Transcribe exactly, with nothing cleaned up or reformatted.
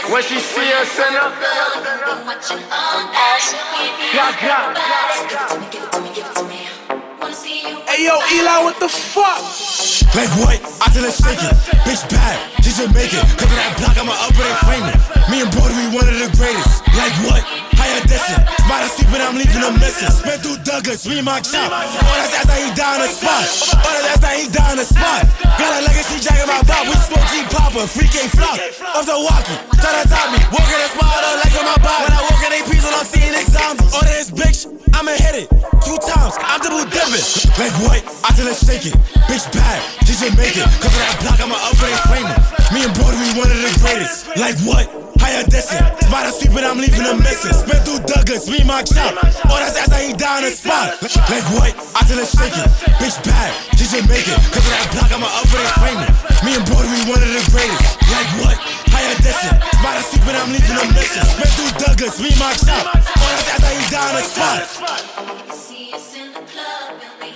When she see us in her, got got. Hey yo, Eli, what the fuck? Like what? I tell her shake it. Bitch bad, she should make it. Cause of that block, I'ma up it and frame it. Me and Brody, we one of the greatest. Like what? Higher distance. Spot a sleep and I'm leaving them missing. Spin through Douglas, me and my chop. All that's after he die on the spot. All that's after he die on the spot. Got a legacy jacket my bop. We smoke G Popper, free K flop. Off the walkie, try to top me. Walking a smile, don't like on my body. When I walk in they peas, all I'm seeing is zombies. Order this bitch, I'ma hit it. Two times, I'm double dipping. Like what? I tell her shake it. Bitch bad, she should make it. Cause of that block, I'ma up it and frame it. Me and Brody, we one of the greatest. Like what? Higher distance. Spot a sleep and I'm leaving them missing. Spin through Douglas, me and my chop. All that's after he die on the spot. Like what? I tell her shake it. Bitch bad, she should make it. Cause of that block, I'ma up it and frame it. Me and Brody, we one of the greatest. Like what? Higher distance. Spot a sleep and I'm leaving them missing. Spin through Douglas, me and my chop. All that's after he die on the spot. See us in the club and we